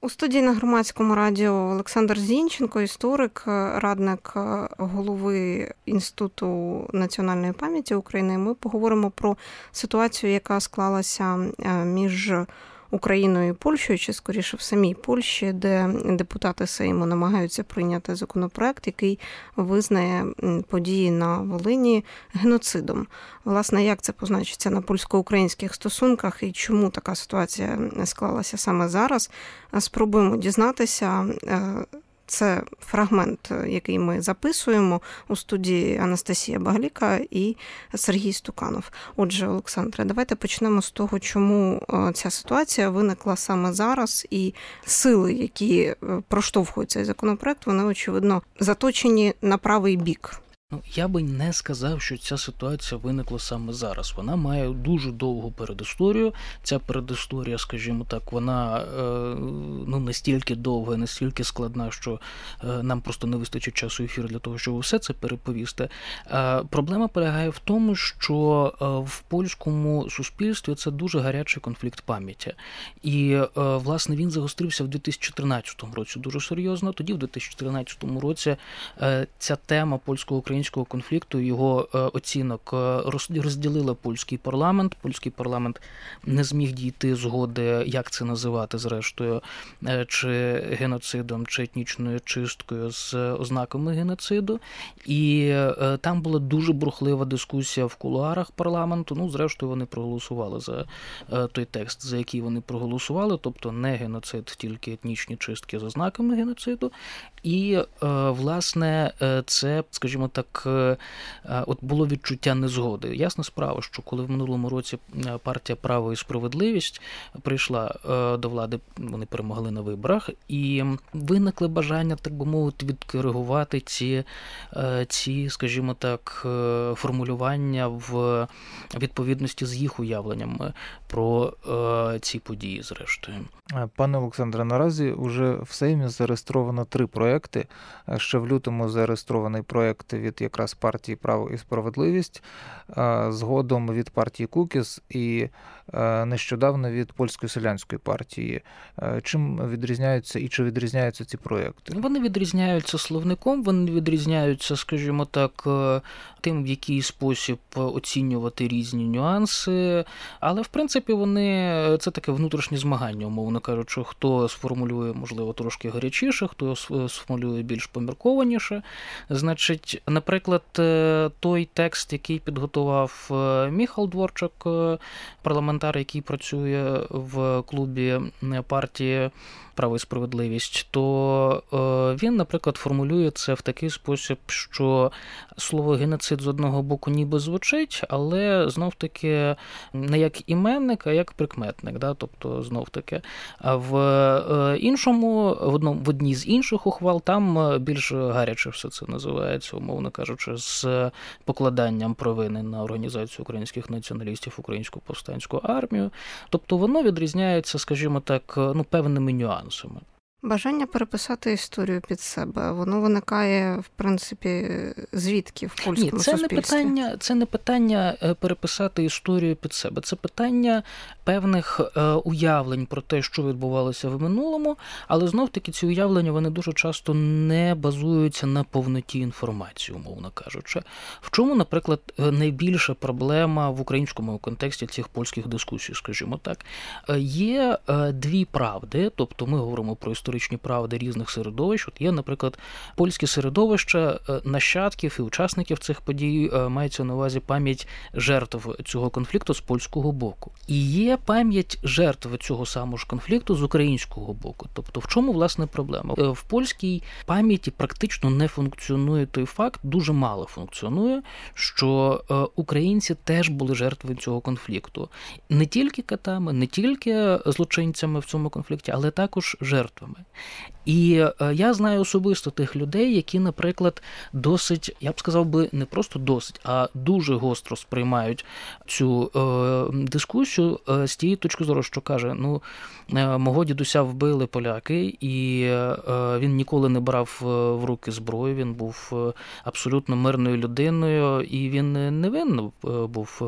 У студії на Громадському радіо Олександр Зінченко, історик, радник голови Інституту національної пам'яті України. Ми поговоримо про ситуацію, яка склалася між Україною і Польщею, чи скоріше в самій Польщі, де депутати Сейму намагаються прийняти законопроект, який визнає події на Волині геноцидом. Власне, як це позначиться на польсько-українських стосунках і чому така ситуація склалася саме зараз, спробуємо дізнатися. Це фрагмент, який ми записуємо у студії Анастасія Багліка і Сергій Стуканов. Отже, Олександре, давайте почнемо з того, чому ця ситуація виникла саме зараз, і сили, які проштовхують цей законопроект, вони, очевидно, заточені на правий бік. Я би не сказав, що ця ситуація виникла саме зараз. Вона має дуже довгу передісторію. Ця передісторія, скажімо так, вона настільки довга, настільки складна, що нам просто не вистачить часу ефіру для того, щоб все це переповісти. Проблема полягає в тому, що в польському суспільстві це дуже гарячий конфлікт пам'яті. І, власне, він загострився в 2013 році дуже серйозно. Тоді, в 2014 році, ця тема польсько-українського конфлікту, його оцінок розділила польський парламент. Польський парламент не зміг дійти згоди, як це називати, зрештою, чи геноцидом, чи етнічною чисткою з ознаками геноциду. І там була дуже бурхлива дискусія в кулуарах парламенту. Зрештою, вони проголосували за той текст, за який вони проголосували, тобто не геноцид, тільки етнічні чистки з ознаками геноциду. І, власне, це, скажімо так, от було відчуття незгоди. Ясна справа, що коли в минулому році партія «Право і справедливість» прийшла до влади, вони перемогли на виборах, і виникли бажання, так би мовити, відкоригувати ці, скажімо так, формулювання в відповідності з їх уявленнями про ці події, зрештою. Пане Олександре, наразі вже в Сеймі зареєстровано 3 проекти. Ще в лютому зареєстрований проект від якраз партії «Право і справедливість», згодом від партії «Кукіс» і нещодавно від Польської селянської партії. Чим відрізняються і чи відрізняються ці проекти? Вони відрізняються словником, вони відрізняються, скажімо так, тим, в який спосіб оцінювати різні нюанси, але, в принципі, це таке внутрішнє змагання, умовно кажучи, хто сформулює, можливо, трошки гарячіше, хто сформулює більш поміркованіше. Значить, наприклад, той текст, який підготував Міхал Дворчак, парламентар, який працює в клубі партії «Право і справедливість», то він, наприклад, формулює це в такий спосіб, що слово «геноцид» з одного боку ніби звучить, але знов-таки не як іменник, а як прикметник. Да? Тобто, знов-таки, в одній з інших ухвал там більш гаряче все це називається, умовно кажучи, з покладанням провини на Організацію українських націоналістів, Українську повстанську армію. Тобто воно відрізняється, скажімо так, певними нюансами. Бажання переписати історію під себе, воно виникає, в принципі, звідки в польському суспільстві? Це не питання переписати історію під себе, це питання певних уявлень про те, що відбувалося в минулому, але знов-таки ці уявлення, вони дуже часто не базуються на повноті інформації, умовно кажучи. В чому, наприклад, найбільша проблема в українському контексті цих польських дискусій, скажімо так? Є 2 правди, тобто ми говоримо про історичні правди різних середовищ. От є, наприклад, польське середовище нащадків і учасників цих подій, мається на увазі пам'ять жертв цього конфлікту з польського боку. І є пам'ять жертв цього самого ж конфлікту з українського боку. Тобто в чому, власне, проблема? В польській пам'яті практично не функціонує той факт, дуже мало функціонує, що українці теж були жертвами цього конфлікту. Не тільки катами, не тільки злочинцями в цьому конфлікті, але також жертвами. І я знаю особисто тих людей, які, наприклад, досить, я б сказав би, не просто досить, а дуже гостро сприймають цю дискусію з тієї точки зору, що каже, мого дідуся вбили поляки, і він ніколи не брав в руки зброю, він був абсолютно мирною людиною, і він невинно був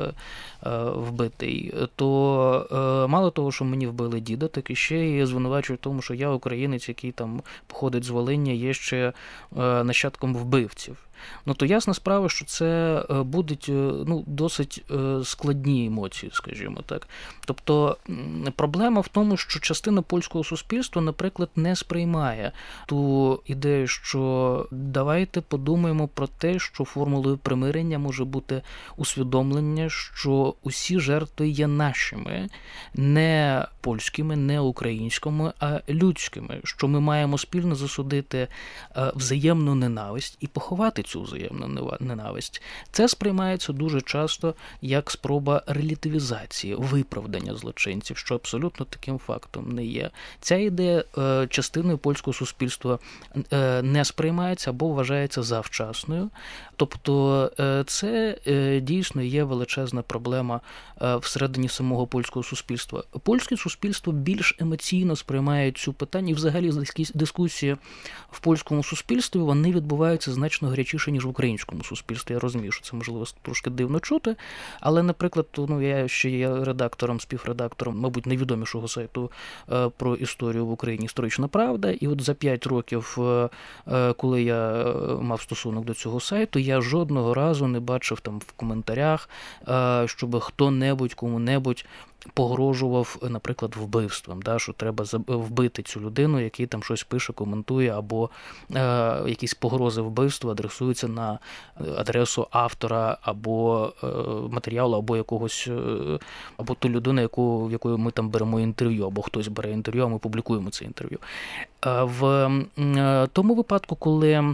вбитий. То мало того, що мені вбили діда, так і ще й звинувачують в тому, що я українець, який там походить з Волині, є ще нащадком вбивців. То ясна справа, що це будуть досить складні емоції, скажімо так. Тобто проблема в тому, що частина польського суспільства, наприклад, не сприймає ту ідею, що давайте подумаємо про те, що формулою примирення може бути усвідомлення, що усі жертви є нашими, не польськими, не українськими, а людськими, що ми маємо спільно засудити взаємну ненависть і поховати цю взаємну ненависть. Це сприймається дуже часто як спроба релятивізації, виправдання злочинців, що абсолютно таким фактом не є. Ця ідея частиною польського суспільства не сприймається або вважається завчасною. Тобто це дійсно є величезна проблема всередині самого польського суспільства. Польське суспільство більш емоційно сприймає цю питання, і взагалі дискусії в польському суспільстві, вони відбуваються значно гарячіше, ніж в українському суспільстві. Я розумію, що це, можливо, трошки дивно чути, але, наприклад, я ще є редактором, співредактором, мабуть, найвідомішого сайту про історію в Україні «Історична правда», і от за 5 років, коли я мав стосунок до цього сайту, я жодного разу не бачив там в коментарях, щоб хто-небудь, кому-небудь погрожував, наприклад, вбивством, що треба вбити цю людину, який там щось пише, коментує, або якісь погрози вбивства адресуються на адресу автора або матеріалу, або якогось, або ту людину, в якої ми там беремо інтерв'ю, або хтось бере інтерв'ю, а ми публікуємо це інтерв'ю. В тому випадку, коли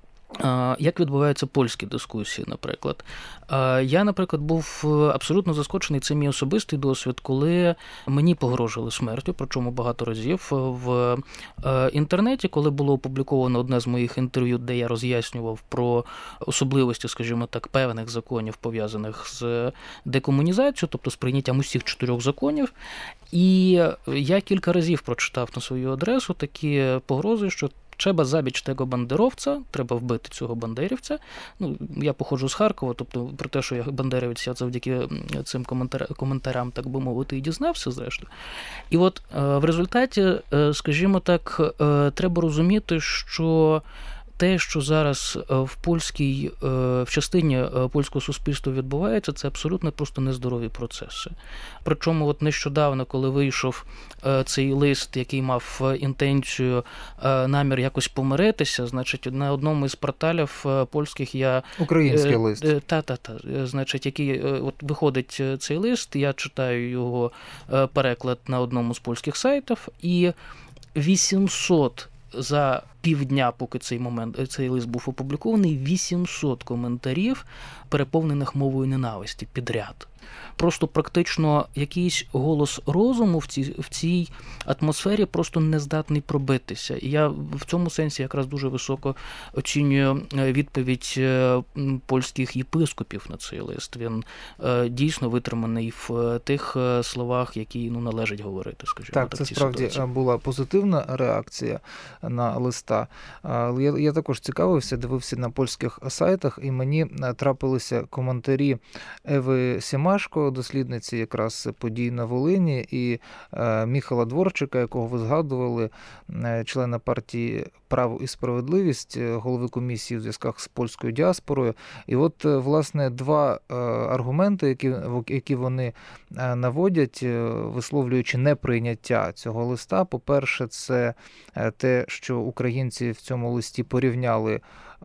як відбуваються польські дискусії, наприклад. Я, наприклад, був абсолютно заскочений, це мій особистий досвід, коли мені погрожували смертю, причому багато разів в інтернеті, коли було опубліковано одне з моїх інтерв'ю, де я роз'яснював про особливості, скажімо так, певних законів, пов'язаних з декомунізацією, тобто з прийняттям усіх 4 законів. І я кілька разів прочитав на свою адресу такі погрози, що треба забіч того бандеровця, треба вбити цього бандерівця. Я походжу з Харкова, тобто про те, що я бандерівець, я завдяки цим коментарям, так би мовити, і дізнався, зрештою. І от в результаті, скажімо так, треба розуміти, що те, що зараз в частині польського суспільства відбувається, це абсолютно просто нездорові процеси. Причому от нещодавно, коли вийшов цей лист, який мав інтенцію, намір якось помиритися, значить, на одному із порталів польських я... Український лист. Значить, який от виходить цей лист, я читаю його переклад на одному з польських сайтів, і 800 за півдня, поки цей лист був опублікований, 800 коментарів, переповнених мовою ненависті підряд. Просто практично якийсь голос розуму в цій атмосфері просто не здатний пробитися. І я в цьому сенсі якраз дуже високо оцінюю відповідь польських єпископів на цей лист. Він дійсно витриманий в тих словах, які належить говорити, скажімо так. Так, це справді була позитивна реакція на листа. Але я також цікавився, дивився на польських сайтах, і мені трапилися коментарі Еви Сімашко, дослідниці якраз подій на Волині, і Міхала Дворчика, якого ви згадували, члена партії «Право і справедливість», голови комісії у зв'язках з польською діаспорою. І от, власне, 2 аргументи, які вони наводять, висловлюючи неприйняття цього листа. По-перше, це те, що українці в цьому листі порівняли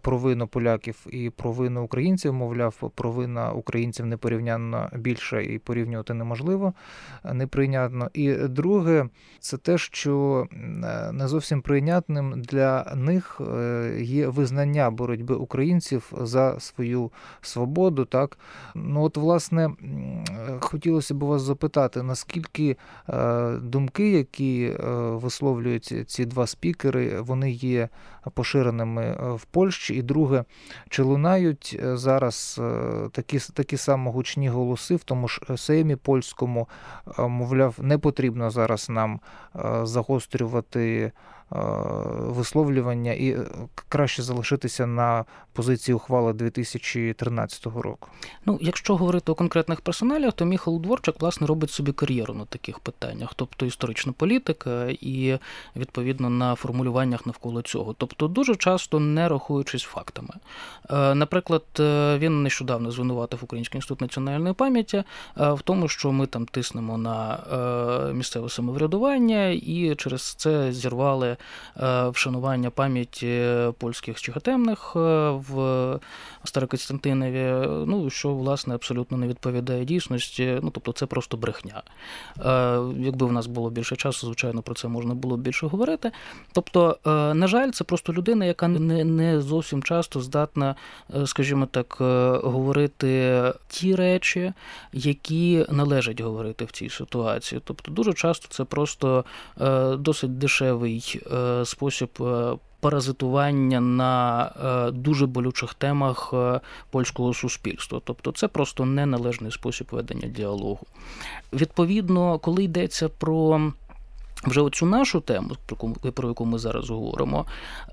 провину поляків і провину українців, мовляв, провина українців непорівнянно більша і порівнювати неможливо, неприйнятно. І друге, це те, що не зовсім прийнятним для них є визнання боротьби українців за свою свободу. Так? Ну от, власне, хотілося б вас запитати, наскільки думки, які висловлюють ці два спікери, вони є поширеними в Польщі? І друге, чи лунають зараз такі само гучні голоси в тому ж Сеймі польському, мовляв, не потрібно зараз нам загострювати висловлювання і краще залишитися на позиції ухвали 2013 року? Ну, якщо говорити о конкретних персоналях, то Міхал Дворчак, власне, робить собі кар'єру на таких питаннях, тобто історична політика і, відповідно, на формулюваннях навколо цього. Тобто дуже часто не рахуючись фактами. Наприклад, він нещодавно звинуватив Український інститут національної пам'яті в тому, що ми там тиснемо на місцеве самоврядування і через це зірвали вшанування пам'яті польських чигатемних в Старокостянтинові, ну, що, власне, абсолютно не відповідає дійсності, ну, тобто це просто брехня. Якби в нас було більше часу, звичайно, про це можна було більше говорити. Тобто, на жаль, це просто людина, яка не зовсім часто здатна, скажімо так, говорити ті речі, які належить говорити в цій ситуації. Тобто, дуже часто це просто досить дешевий спосіб паразитування на дуже болючих темах польського суспільства. Тобто це просто неналежний спосіб ведення діалогу. Відповідно, коли йдеться про вже оцю нашу тему, про яку ми зараз говоримо,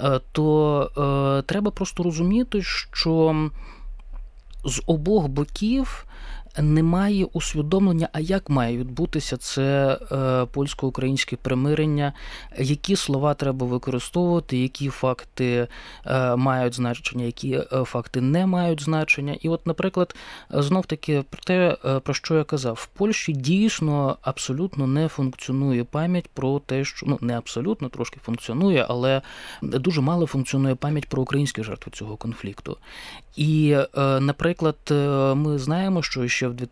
то треба просто розуміти, що з обох боків немає усвідомлення, а як має відбутися це польсько-українське примирення, які слова треба використовувати, які факти мають значення, які факти не мають значення. І от, наприклад, знов-таки про те, про що я казав, в Польщі дійсно абсолютно не функціонує пам'ять про те, що, ну, не абсолютно, трошки функціонує, але дуже мало функціонує пам'ять про українські жертви цього конфлікту. І, наприклад, ми знаємо, що ще в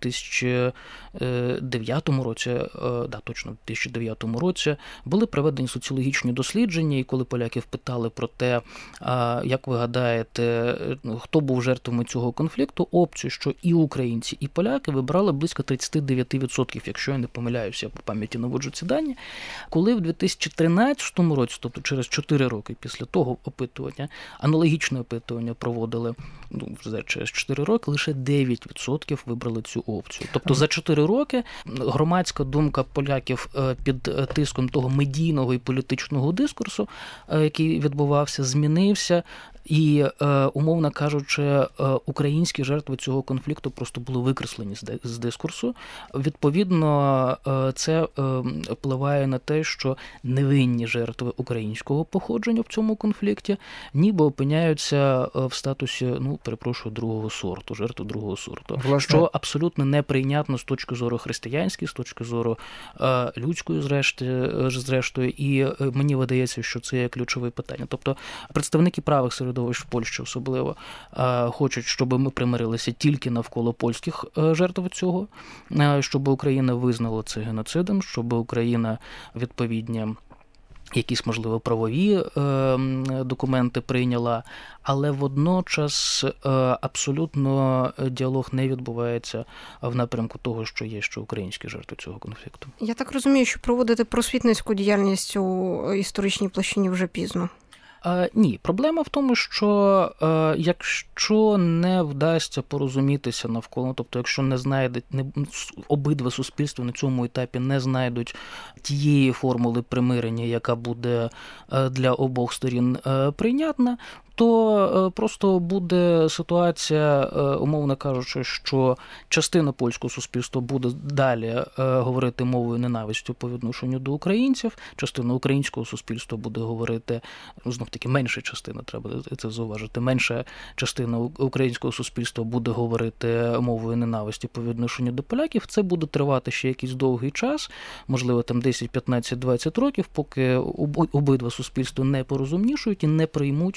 2009 році, точно в 2009 році, були проведені соціологічні дослідження, і коли поляків питали про те, як ви гадаєте, хто був жертвами цього конфлікту, опцію, що і українці, і поляки вибрали близько 39%, якщо я не помиляюся, я по пам'яті наводжу ці дані. Коли в 2013 році, тобто через 4 роки після того опитування, аналогічне опитування проводили, вже через 4 роки, лише 9% вибрали цю опцію. Тобто за 4 роки громадська думка поляків під тиском того медійного і політичного дискурсу, який відбувався, змінився. І, умовно кажучи, українські жертви цього конфлікту просто були викреслені з дискурсу. Відповідно, це впливає на те, що невинні жертви українського походження в цьому конфлікті ніби опиняються в статусі, другого сорту, жертв другого сорту. Власне, що абсолютно неприйнятно з точки зору християнської, з точки зору людської, зрештою, і мені видається, що це є ключове питання. Тобто, представники правих середовищ в Польщі особливо хочуть, щоб ми примирилися тільки навколо польських жертв цього, щоб Україна визнала це геноцидом, щоб Україна відповідні якісь, можливо, правові документи прийняла, але водночас абсолютно діалог не відбувається в напрямку того, що є ще українські жертви цього конфлікту. Я так розумію, що проводити просвітницьку діяльність у історичній площині вже пізно. Ні, проблема в тому, що якщо не вдасться порозумітися навколо, тобто якщо обидва суспільства на цьому етапі не знайдуть тієї формули примирення, яка буде для обох сторін прийнятна, то просто буде ситуація, умовно кажучи, що частина польського суспільства буде далі говорити мовою ненависті по відношенню до українців, частина українського суспільства буде говорити, знов-таки менша частина, треба це зауважити, менша частина українського суспільства буде говорити мовою ненависті по відношенню до поляків. Це буде тривати ще якийсь довгий час, можливо, там 10, 15, 20 років, поки обидва суспільства не порозумнішують і не приймуть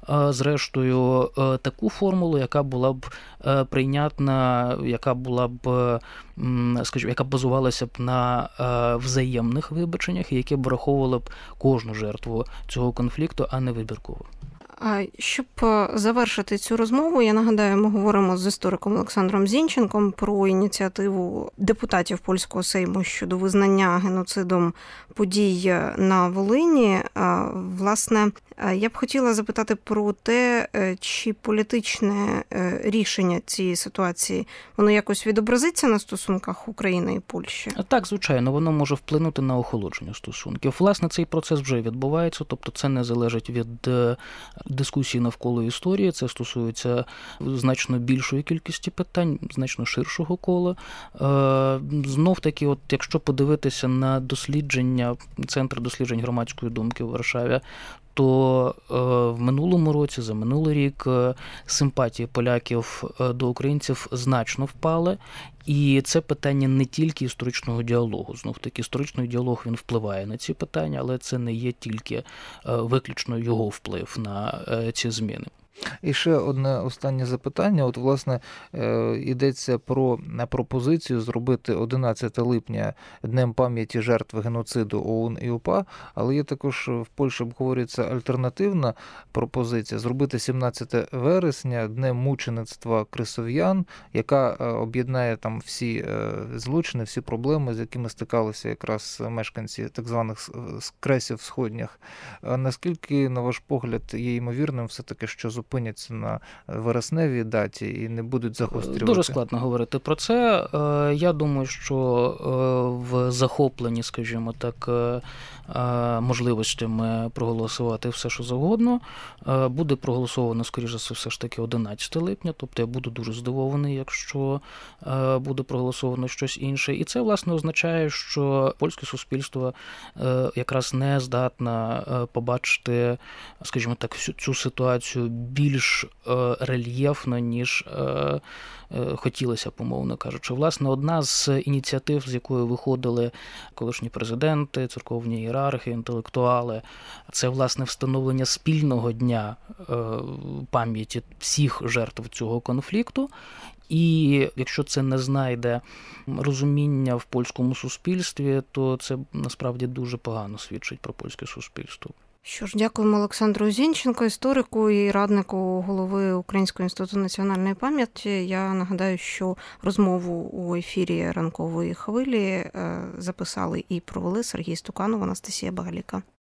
зрештою, таку формулу, яка була б прийнятна, яка була б, скажімо, яка базувалася б на взаємних вибаченнях, і які б враховували б кожну жертву цього конфлікту, а не вибірково. Щоб завершити цю розмову, я нагадаю, ми говоримо з істориком Олександром Зінченком про ініціативу депутатів Польського Сейму щодо визнання геноцидом подій на Волині. Власне, я б хотіла запитати про те, чи політичне рішення цієї ситуації, воно якось відобразиться на стосунках України і Польщі? Так, звичайно, воно може вплинути на охолодження стосунків. Власне, цей процес вже відбувається, тобто це не залежить від дискусії навколо історії, це стосується значно більшої кількості питань, значно ширшого кола. Знов-таки, от якщо подивитися на дослідження, Центр досліджень громадської думки в Варшаві, то в минулому році, за минулий рік, симпатії поляків до українців значно впали. І це питання не тільки історичного діалогу. Знов-таки, історичний діалог, він впливає на ці питання, але це не є тільки виключно його вплив на ці зміни. І ще одне останнє запитання. От, власне, йдеться про пропозицію зробити 11 липня Днем пам'яті жертв геноциду ОУН і УПА, але є також в Польщі обговорюється альтернативна пропозиція зробити 17 вересня Днем мучеництва кресов'ян, яка об'єднає там всі злочини, всі проблеми, з якими стикалися якраз мешканці так званих кресів сходніх. Наскільки, на ваш погляд, є ймовірним все-таки, що зупиняться на вересневій даті і не будуть загострювати? Дуже складно говорити про це. Я думаю, що в захопленні, скажімо так, можливостями проголосувати все, що завгодно, буде проголосовано, скоріше за все ж таки, 11 липня. Тобто я буду дуже здивований, якщо буде проголосовано щось інше. І це, власне, означає, що польське суспільство якраз не здатне побачити, скажімо так, цю ситуацію більш рельєфно, ніж хотілося б, умовно кажучи. Власне, одна з ініціатив, з якої виходили колишні президенти, церковні ієрархи, інтелектуали, це, власне, встановлення спільного дня пам'яті всіх жертв цього конфлікту. І якщо це не знайде розуміння в польському суспільстві, то це насправді дуже погано свідчить про польське суспільство. Що ж, дякуємо Олександру Зінченку, історику і раднику голови Українського інституту національної пам'яті. Я нагадаю, що розмову у ефірі «Ранкової хвилі» записали і провели Сергій Стуканов, Анастасія Багаліка.